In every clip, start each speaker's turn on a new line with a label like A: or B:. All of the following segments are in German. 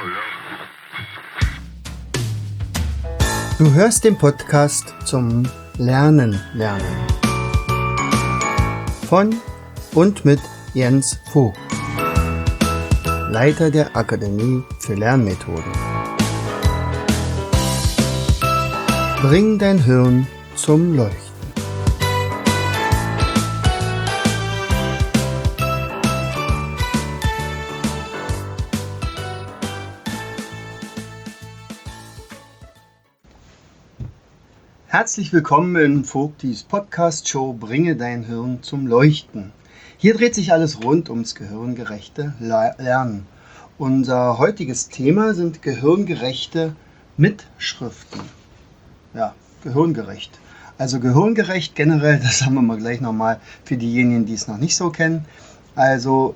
A: Du hörst den Podcast zum Lernen. Von und mit Jens Vogt, Leiter der Akademie für Lernmethoden. Bring dein Hirn zum Leuchten. Herzlich willkommen in Vogtis Podcast-Show Bringe dein Hirn zum Leuchten. Hier dreht sich alles rund ums gehirngerechte Lernen. Unser heutiges Thema sind gehirngerechte Mitschriften. Ja, gehirngerecht. Also gehirngerecht generell, das haben wir mal gleich nochmal für diejenigen, die es noch nicht so kennen. Also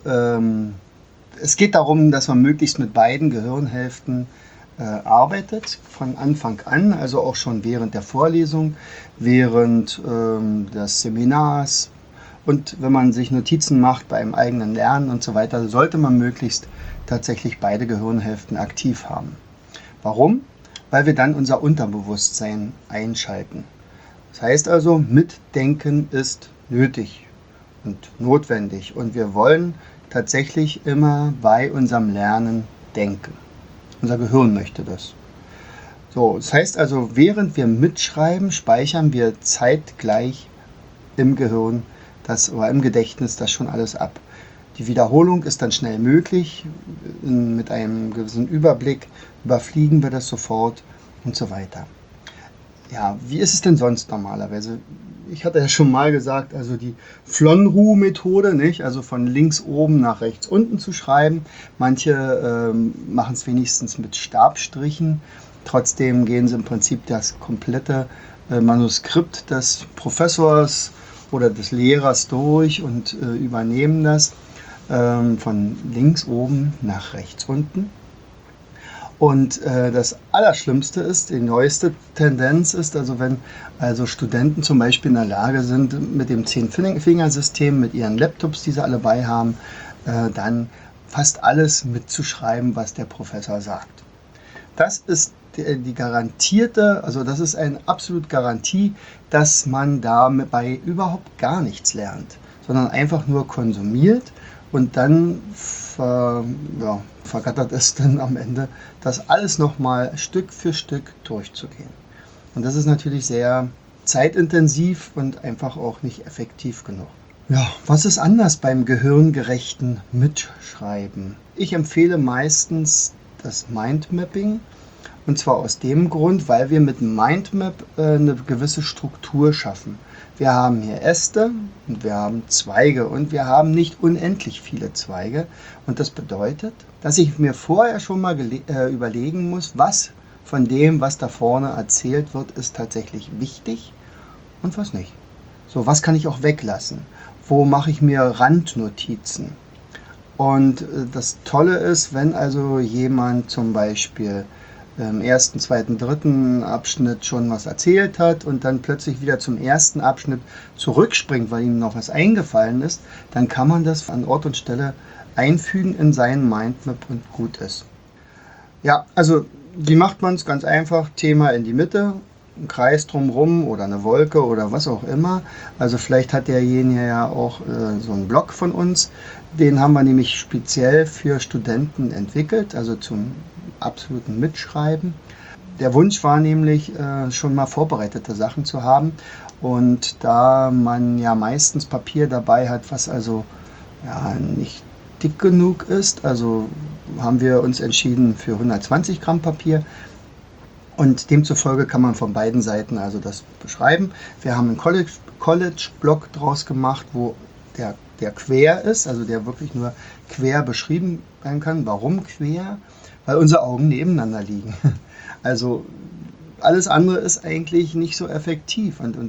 A: es geht darum, dass man möglichst mit beiden Gehirnhälften arbeitet, von Anfang an, also auch schon während der Vorlesung, während des Seminars und wenn man sich Notizen macht beim eigenen Lernen und so weiter, sollte man möglichst tatsächlich beide Gehirnhälften aktiv haben. Warum? Weil wir dann unser Unterbewusstsein einschalten. Das heißt also, Mitdenken ist nötig und notwendig und wir wollen tatsächlich immer bei unserem Lernen denken. Unser Gehirn möchte das. So, das heißt also, während wir mitschreiben, speichern wir zeitgleich im Gehirn oder im Gedächtnis das schon alles ab. Die Wiederholung ist dann schnell möglich. Mit einem gewissen Überblick überfliegen wir das sofort und so weiter. Ja, wie ist es denn sonst normalerweise? Ich hatte ja schon mal gesagt, also die Flonru-Methode, nicht? Also von links oben nach rechts unten zu schreiben. Manche machen es wenigstens mit Stabstrichen. Trotzdem gehen sie im Prinzip das komplette Manuskript des Professors oder des Lehrers durch und übernehmen das von links oben nach rechts unten. Und das Allerschlimmste ist, die neueste Tendenz ist, also wenn also Studenten zum Beispiel in der Lage sind, mit dem 10-Fingersystem, mit ihren Laptops, die sie alle bei haben, dann fast alles mitzuschreiben, was der Professor sagt. Das ist die garantierte, also das ist eine absolute Garantie, dass man dabei überhaupt gar nichts lernt, sondern einfach nur konsumiert und dann vergattert es dann am Ende, das alles nochmal Stück für Stück durchzugehen. Und das ist natürlich sehr zeitintensiv und einfach auch nicht effektiv genug. Ja, was ist anders beim gehirngerechten Mitschreiben? Ich empfehle meistens das Mindmapping. Und zwar aus dem Grund, weil wir mit Mindmap eine gewisse Struktur schaffen. Wir haben hier Äste und wir haben Zweige und wir haben nicht unendlich viele Zweige. Und das bedeutet, dass ich mir vorher schon mal überlegen muss, was von dem, was da vorne erzählt wird, ist tatsächlich wichtig und was nicht. So, was kann ich auch weglassen? Wo mache ich mir Randnotizen? Und das Tolle ist, wenn also jemand zum Beispiel im ersten, zweiten, dritten Abschnitt schon was erzählt hat und dann plötzlich wieder zum ersten Abschnitt zurückspringt, weil ihm noch was eingefallen ist, dann kann man das an Ort und Stelle einfügen in seinen Mindmap und gut ist. Ja, also wie macht man es? Ganz einfach, Thema in die Mitte, ein Kreis drumherum oder eine Wolke oder was auch immer. Also vielleicht hat derjenige ja auch so einen Blog von uns, den haben wir nämlich speziell für Studenten entwickelt, also zum absoluten Mitschreiben. Der Wunsch war nämlich, schon mal vorbereitete Sachen zu haben und da man ja meistens Papier dabei hat, was also ja, nicht dick genug ist, also haben wir uns entschieden für 120 Gramm Papier und demzufolge kann man von beiden Seiten also das beschreiben. Wir haben einen College-Blog draus gemacht, wo der quer ist, also der wirklich nur quer beschrieben werden kann. Warum quer? Weil unsere Augen nebeneinander liegen. Also alles andere ist eigentlich nicht so effektiv. Und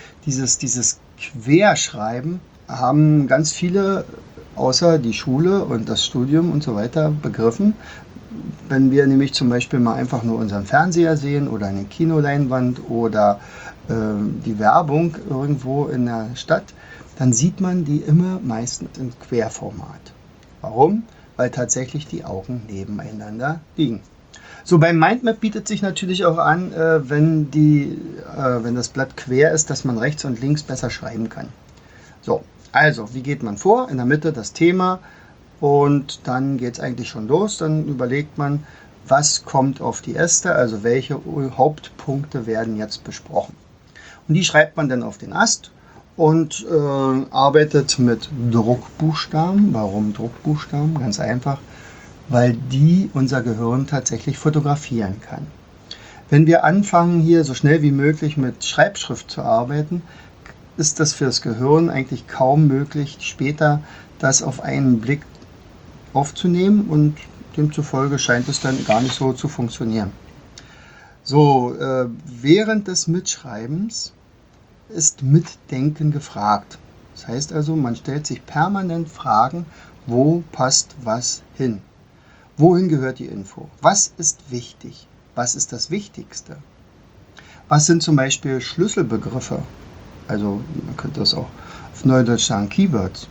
A: dieses Querschreiben haben ganz viele, außer die Schule und das Studium und so weiter, begriffen. Wenn wir nämlich zum Beispiel mal einfach nur unseren Fernseher sehen oder eine Kinoleinwand oder die Werbung irgendwo in der Stadt, dann sieht man die immer meistens im Querformat. Warum? weil tatsächlich die Augen nebeneinander liegen. So, beim Mindmap bietet sich natürlich auch an, wenn das Blatt quer ist, dass man rechts und links besser schreiben kann. So, also, wie geht man vor? In der Mitte das Thema und dann geht es eigentlich schon los. Dann überlegt man, was kommt auf die Äste, also welche Hauptpunkte werden jetzt besprochen. Und die schreibt man dann auf den Ast und arbeitet mit Druckbuchstaben. Warum Druckbuchstaben? Ganz einfach, weil die unser Gehirn tatsächlich fotografieren kann. Wenn wir anfangen, hier so schnell wie möglich mit Schreibschrift zu arbeiten, ist das für das Gehirn eigentlich kaum möglich, später das auf einen Blick aufzunehmen und demzufolge scheint es dann gar nicht so zu funktionieren. So, während des Mitschreibens ist Mitdenken gefragt. Das heißt also, man stellt sich permanent Fragen, wo passt was hin? Wohin gehört die Info? Was ist wichtig? Was ist das Wichtigste? Was sind zum Beispiel Schlüsselbegriffe? Also man könnte das auch auf Neudeutsch sagen, Keywords.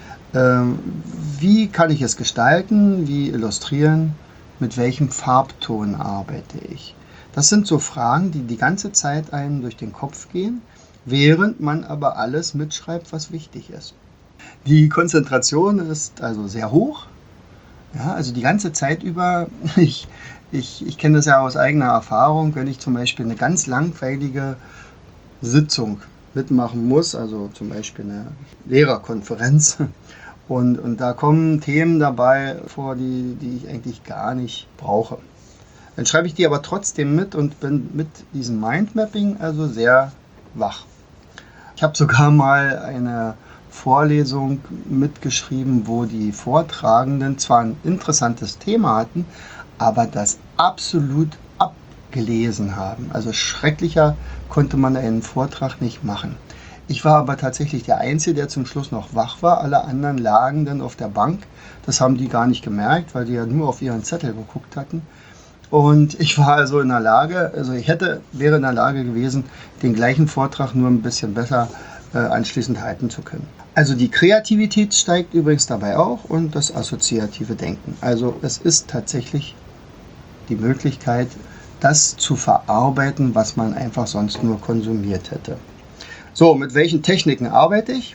A: Wie kann ich es gestalten? Wie illustrieren? Mit welchem Farbton arbeite ich? Das sind so Fragen, die die ganze Zeit einem durch den Kopf gehen, während man aber alles mitschreibt, was wichtig ist. Die Konzentration ist also sehr hoch. Ja, also die ganze Zeit über, ich kenne das ja aus eigener Erfahrung, wenn ich zum Beispiel eine ganz langweilige Sitzung mitmachen muss, also zum Beispiel eine Lehrerkonferenz, und da kommen Themen dabei vor, die ich eigentlich gar nicht brauche. Dann schreibe ich die aber trotzdem mit und bin mit diesem Mindmapping also sehr wach. Ich habe sogar mal eine Vorlesung mitgeschrieben, wo die Vortragenden zwar ein interessantes Thema hatten, aber das absolut abgelesen haben. Also schrecklicher konnte man einen Vortrag nicht machen. Ich war aber tatsächlich der Einzige, der zum Schluss noch wach war. Alle anderen lagen dann auf der Bank. Das haben die gar nicht gemerkt, weil die ja nur auf ihren Zettel geguckt hatten. Und ich war also in der Lage, wäre in der Lage gewesen, den gleichen Vortrag nur ein bisschen besser anschließend halten zu können. Also die Kreativität steigt übrigens dabei auch und das assoziative Denken. Also es ist tatsächlich die Möglichkeit, das zu verarbeiten, was man einfach sonst nur konsumiert hätte. So, mit welchen Techniken arbeite ich?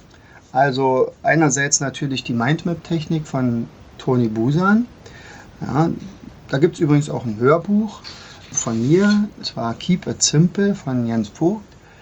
A: Also einerseits natürlich die Mindmap-Technik von Toni Busan. Ja, da gibt es übrigens auch ein Hörbuch von mir, es war Keep It Simple von Jens Vogt.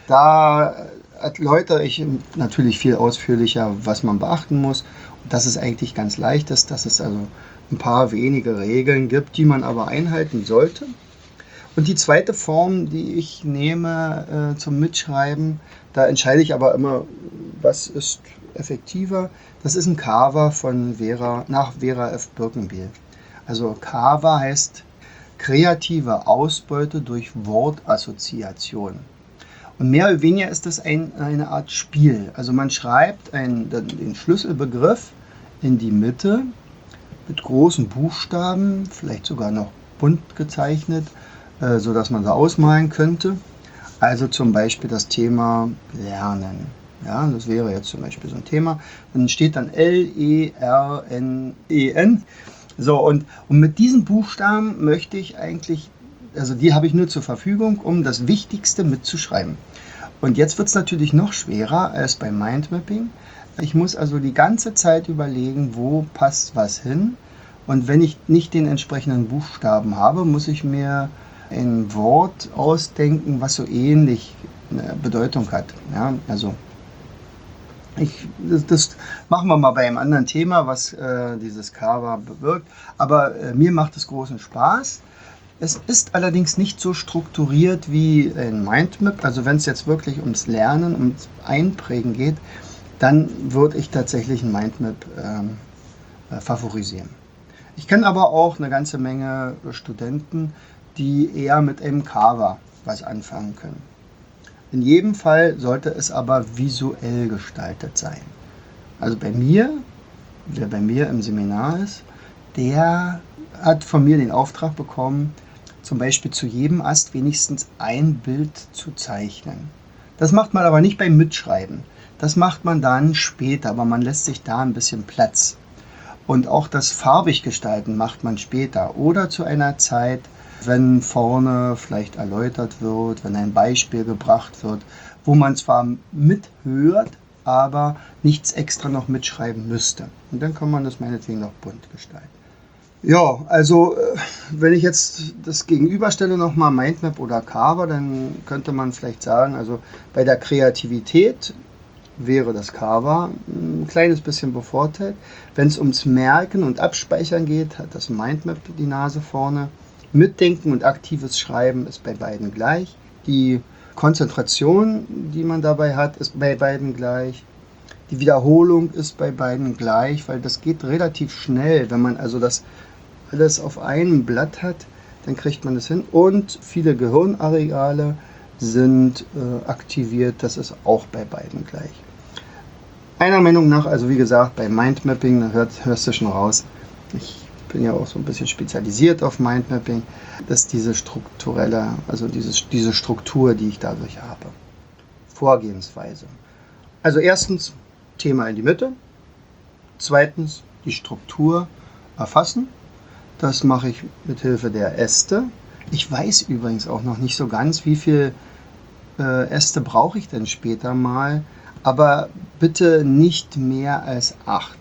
A: Da erläutere ich natürlich viel ausführlicher, was man beachten muss. Und dass es eigentlich ganz leicht ist, dass es also ein paar wenige Regeln gibt, die man aber einhalten sollte. Und die zweite Form, die ich nehme zum Mitschreiben, da entscheide ich aber immer, was ist effektiver. Das ist ein Carver nach Vera F. Birkenbiel. Also Carver heißt kreative Ausbeute durch Wortassoziation. Und mehr oder weniger ist das eine Art Spiel. Also man schreibt den Schlüsselbegriff in die Mitte mit großen Buchstaben, vielleicht sogar noch bunt gezeichnet, sodass man sie ausmalen könnte. Also zum Beispiel das Thema Lernen. Ja, das wäre jetzt zum Beispiel so ein Thema. Dann steht dann L-E-R-N-E-N. So, und mit diesen Buchstaben möchte ich eigentlich, also die habe ich nur zur Verfügung, um das Wichtigste mitzuschreiben. Und jetzt wird es natürlich noch schwerer als beim Mindmapping. Ich muss also die ganze Zeit überlegen, wo passt was hin. Und wenn ich nicht den entsprechenden Buchstaben habe, muss ich mir ein Wort ausdenken, was so ähnlich eine Bedeutung hat. Ja, also das machen wir mal bei einem anderen Thema, was dieses Carver bewirkt. Aber mir macht es großen Spaß. Es ist allerdings nicht so strukturiert wie ein Mindmap. Also wenn es jetzt wirklich ums Lernen, ums Einprägen geht, dann würde ich tatsächlich ein Mindmap favorisieren. Ich kenne aber auch eine ganze Menge Studenten, die eher mit einem Carver was anfangen können. In jedem Fall sollte es aber visuell gestaltet sein. Also wer bei mir im Seminar ist, der hat von mir den Auftrag bekommen, zum Beispiel zu jedem Ast wenigstens ein Bild zu zeichnen. Das macht man aber nicht beim Mitschreiben. Das macht man dann später, aber man lässt sich da ein bisschen Platz. Und auch das farbig gestalten macht man später oder zu einer Zeit, wenn vorne vielleicht erläutert wird, wenn ein Beispiel gebracht wird, wo man zwar mithört, aber nichts extra noch mitschreiben müsste. Und dann kann man das meinetwegen noch bunt gestalten. Ja, also wenn ich jetzt das gegenüberstelle nochmal Mindmap oder Carver, dann könnte man vielleicht sagen, also bei der Kreativität wäre das Carver ein kleines bisschen bevorteilt. Wenn es ums Merken und Abspeichern geht, hat das Mindmap die Nase vorne. Mitdenken und aktives Schreiben ist bei beiden gleich. Die Konzentration, die man dabei hat, ist bei beiden gleich. Die Wiederholung ist bei beiden gleich, weil das geht relativ schnell. Wenn man also das alles auf einem Blatt hat, dann kriegt man das hin. Und viele Gehirnareale sind aktiviert. Das ist auch bei beiden gleich. Meiner Meinung nach, also wie gesagt, bei Mindmapping, da hörst du schon raus, ich bin ja auch so ein bisschen spezialisiert auf Mindmapping, dass diese strukturelle, also diese Struktur, die ich dadurch habe. Vorgehensweise. Also erstens Thema in die Mitte, zweitens die Struktur erfassen. Das mache ich mit Hilfe der Äste. Ich weiß übrigens auch noch nicht so ganz, wie viel Äste brauche ich denn später mal, aber bitte nicht mehr als 8.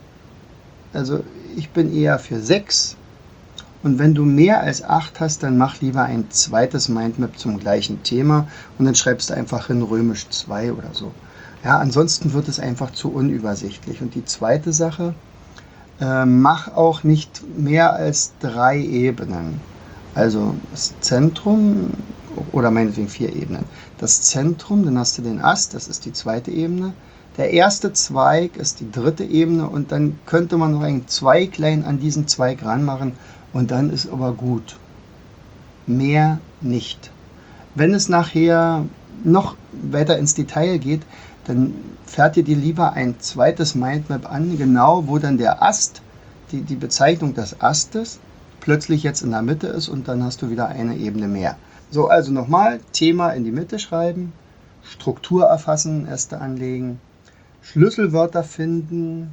A: Also ich bin eher für 6. Und wenn du mehr als 8 hast, dann mach lieber ein zweites Mindmap zum gleichen Thema und dann schreibst du einfach hin römisch 2 oder so. Ja, ansonsten wird es einfach zu unübersichtlich. Und die zweite Sache, mach auch nicht mehr als 3 Ebenen. Also das Zentrum oder meinetwegen 4 Ebenen. Das Zentrum, dann hast du den Ast, das ist die zweite Ebene. Der erste Zweig ist die dritte Ebene und dann könnte man noch ein Zweiglein an diesen Zweig ranmachen und dann ist aber gut. Mehr nicht. Wenn es nachher noch weiter ins Detail geht, dann fertige dir lieber ein zweites Mindmap an, genau wo dann der Ast, die Bezeichnung des Astes, plötzlich jetzt in der Mitte ist und dann hast du wieder eine Ebene mehr. So, also nochmal, Thema in die Mitte schreiben, Struktur erfassen, Äste anlegen, Schlüsselwörter finden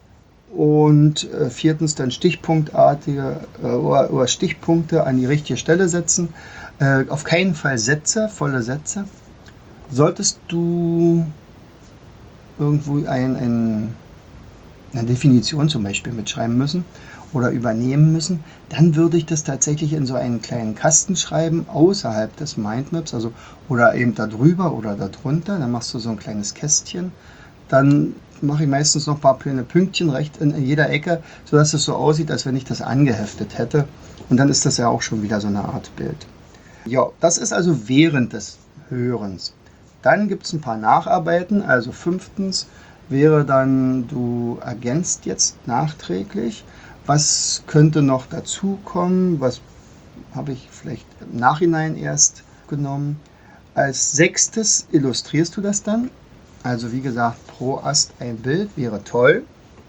A: und viertens dann stichpunktartige oder Stichpunkte an die richtige Stelle setzen. Auf keinen Fall Sätze, volle Sätze. Solltest du irgendwo eine Definition zum Beispiel mitschreiben müssen oder übernehmen müssen, dann würde ich das tatsächlich in so einen kleinen Kasten schreiben, außerhalb des Mindmaps, also oder eben da drüber oder da drunter, dann machst du so ein kleines Kästchen, dann mache ich meistens noch ein paar kleine Pünktchen rechts in jeder Ecke, sodass es so aussieht, als wenn ich das angeheftet hätte und dann ist das ja auch schon wieder so eine Art Bild. Ja, das ist also während des Hörens. Dann gibt es ein paar Nacharbeiten, also 5. wäre dann, du ergänzt jetzt nachträglich, was könnte noch dazukommen, was habe ich vielleicht im Nachhinein erst genommen. Als 6. illustrierst du das dann, also wie gesagt, pro Ast ein Bild wäre toll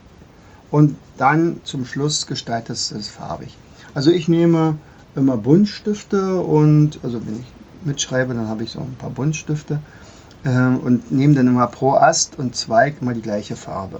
A: und dann zum Schluss gestaltest du es farbig. Also ich nehme immer Buntstifte und, also wenn ich mitschreibe, dann habe ich so ein paar Buntstifte und nehme dann immer pro Ast und Zweig immer die gleiche Farbe.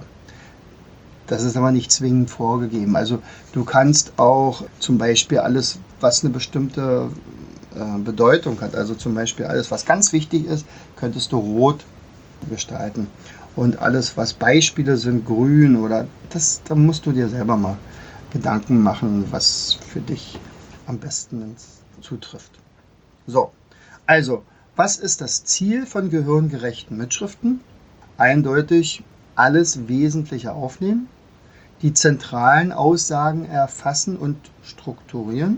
A: Das ist aber nicht zwingend vorgegeben. Also du kannst auch zum Beispiel alles, was eine bestimmte Bedeutung hat, also zum Beispiel alles, was ganz wichtig ist, könntest du rot gestalten. Und alles, was Beispiele sind, grün oder da musst du dir selber mal Gedanken machen, was für dich am besten zutrifft. So, also, was ist das Ziel von gehirngerechten Mitschriften? Eindeutig alles Wesentliche aufnehmen, die zentralen Aussagen erfassen und strukturieren.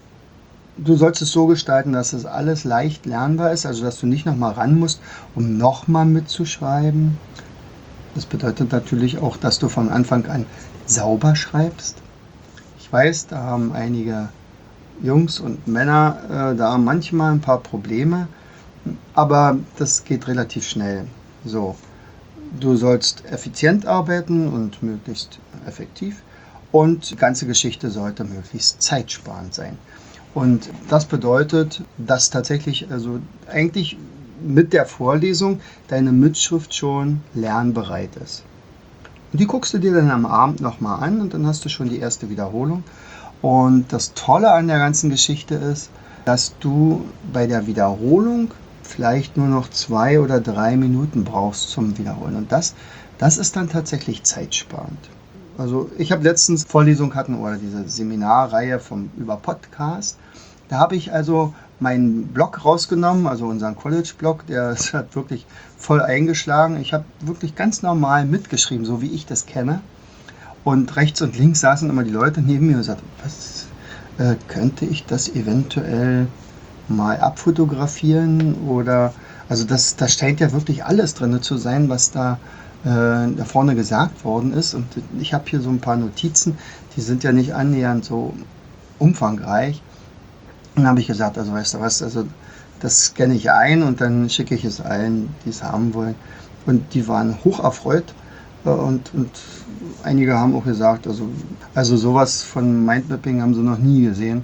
A: Du sollst es so gestalten, dass es alles leicht lernbar ist, also dass du nicht nochmal ran musst, um nochmal mitzuschreiben. Das bedeutet natürlich auch, dass du von Anfang an sauber schreibst. Ich weiß, da haben einige Jungs und Männer da manchmal ein paar Probleme, aber das geht relativ schnell. So, du sollst effizient arbeiten und möglichst effektiv und die ganze Geschichte sollte möglichst zeitsparend sein. Und das bedeutet, dass tatsächlich, also eigentlich mit der Vorlesung deine Mitschrift schon lernbereit ist. Und die guckst du dir dann am Abend nochmal an und dann hast du schon die erste Wiederholung. Und das Tolle an der ganzen Geschichte ist, dass du bei der Wiederholung vielleicht nur noch 2 oder 3 Minuten brauchst zum Wiederholen. Und das ist dann tatsächlich zeitsparend. Also ich habe letztens Vorlesung hatten oder diese Seminarreihe über Podcast. Da habe ich also meinen Blog rausgenommen, also unseren College-Blog, der ist halt wirklich voll eingeschlagen. Ich habe wirklich ganz normal mitgeschrieben, so wie ich das kenne. Und rechts und links saßen immer die Leute neben mir und sagten, könnte ich das eventuell mal abfotografieren? Oder, also da scheint ja wirklich alles drin zu sein, was da vorne gesagt worden ist. Und ich habe hier so ein paar Notizen, die sind ja nicht annähernd so umfangreich. Und dann habe ich gesagt, also weißt du was, also das scanne ich ein und dann schicke ich es allen, die es haben wollen. Und die waren hoch erfreut und einige haben auch gesagt, also sowas von Mindmapping haben sie noch nie gesehen.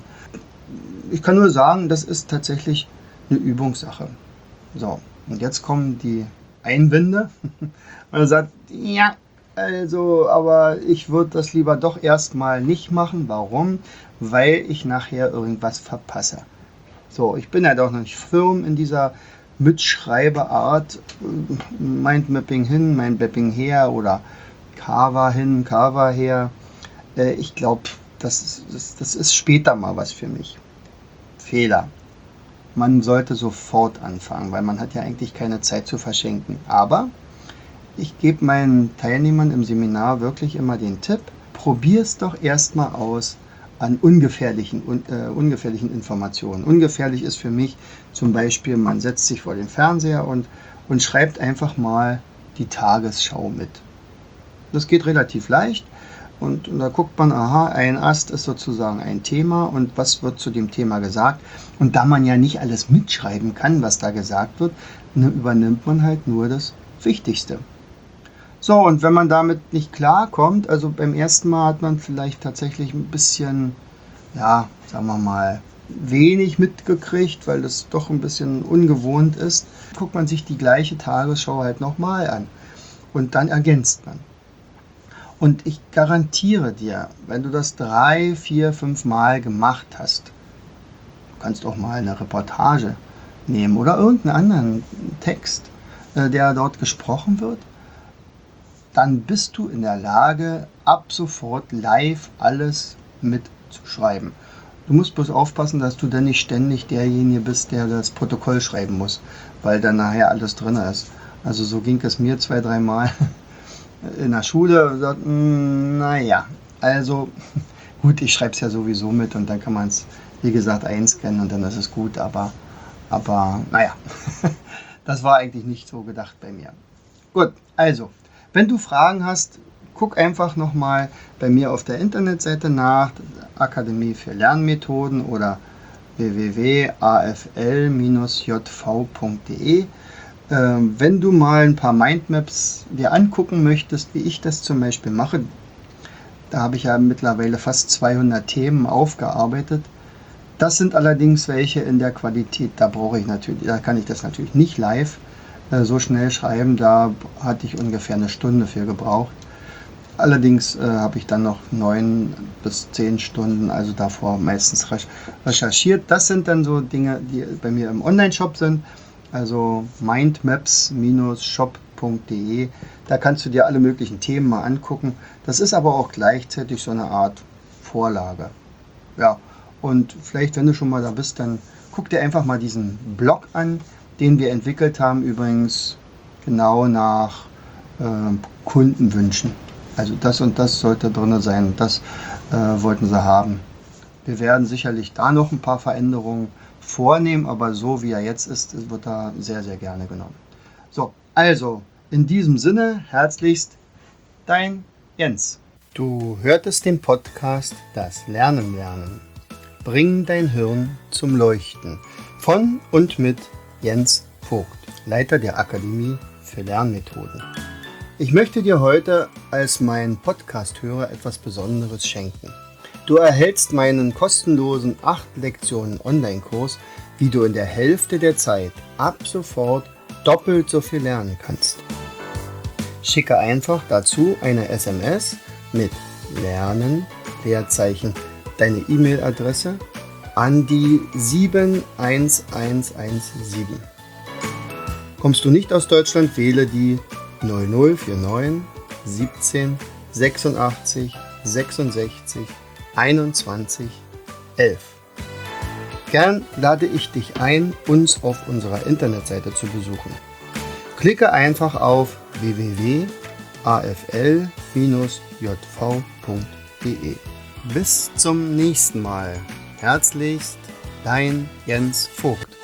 A: Ich kann nur sagen, das ist tatsächlich eine Übungssache. So, und jetzt kommen die Einwände. Man sagt, ja, also, aber ich würde das lieber doch erstmal nicht machen. Warum? Weil ich nachher irgendwas verpasse. So, ich bin ja doch noch nicht firm in dieser Mitschreibeart. Mindmapping hin, Mindmapping her oder Canva hin, Canva her. Ich glaube, das ist später mal was für mich. Fehler. Man sollte sofort anfangen, weil man hat ja eigentlich keine Zeit zu verschenken. Aber ich gebe meinen Teilnehmern im Seminar wirklich immer den Tipp, probier es doch erstmal aus an ungefährlichen Informationen. Ungefährlich ist für mich zum Beispiel, man setzt sich vor den Fernseher und schreibt einfach mal die Tagesschau mit. Das geht relativ leicht und da guckt man, aha, ein Ast ist sozusagen ein Thema und was wird zu dem Thema gesagt. Und da man ja nicht alles mitschreiben kann, was da gesagt wird, übernimmt man halt nur das Wichtigste. So, und wenn man damit nicht klarkommt, also beim ersten Mal hat man vielleicht tatsächlich ein bisschen, ja, sagen wir mal, wenig mitgekriegt, weil das doch ein bisschen ungewohnt ist, guckt man sich die gleiche Tagesschau halt nochmal an und dann ergänzt man. Und ich garantiere dir, wenn du das 3, 4, 5 Mal gemacht hast, du kannst auch mal eine Reportage nehmen oder irgendeinen anderen Text, der dort gesprochen wird, dann bist du in der Lage, ab sofort live alles mitzuschreiben. Du musst bloß aufpassen, dass du dann nicht ständig derjenige bist, der das Protokoll schreiben muss, weil dann nachher alles drin ist. Also so ging es mir 2, 3 Mal in der Schule und sagt, naja, also gut, ich schreibe es ja sowieso mit und dann kann man es, wie gesagt, einscannen und dann ist es gut, aber naja, das war eigentlich nicht so gedacht bei mir. Gut, also, wenn du Fragen hast, guck einfach nochmal bei mir auf der Internetseite nach, Akademie für Lernmethoden oder www.afl-jv.de. Wenn du mal ein paar Mindmaps dir angucken möchtest, wie ich das zum Beispiel mache, da habe ich ja mittlerweile fast 200 Themen aufgearbeitet. Das sind allerdings welche in der Qualität, da kann ich das natürlich nicht live so schnell schreiben, da hatte ich ungefähr eine Stunde für gebraucht. Allerdings habe ich dann noch 9 bis 10 Stunden, also davor meistens recherchiert. Das sind dann so Dinge, die bei mir im Online-Shop sind, also mindmaps-shop.de. Da kannst du dir alle möglichen Themen mal angucken. Das ist aber auch gleichzeitig so eine Art Vorlage. Ja, und vielleicht, wenn du schon mal da bist, dann guck dir einfach mal diesen Blog an, den wir entwickelt haben, übrigens genau nach Kundenwünschen. Also das und das sollte drin sein, das wollten sie haben. Wir werden sicherlich da noch ein paar Veränderungen vornehmen, aber so wie er jetzt ist, wird er sehr, sehr gerne genommen. So, also in diesem Sinne, herzlichst dein Jens. Du hörtest den Podcast Das Lernen lernen. Bring dein Hirn zum Leuchten. Von und mit Jens Vogt, Leiter der Akademie für Lernmethoden. Ich möchte dir heute als mein Podcast-Hörer etwas Besonderes schenken. Du erhältst meinen kostenlosen 8 Lektionen Online-Kurs, wie du in der Hälfte der Zeit ab sofort doppelt so viel lernen kannst. Schicke einfach dazu eine SMS mit Lernen, Leerzeichen, deine E-Mail-Adresse an die 71117. Kommst du nicht aus Deutschland, wähle die 0049 17 86 66 21 11. Gern lade ich dich ein, uns auf unserer Internetseite zu besuchen. Klicke einfach auf www.afl-jv.de. Bis zum nächsten Mal. Herzlichst, dein Jens Vogt.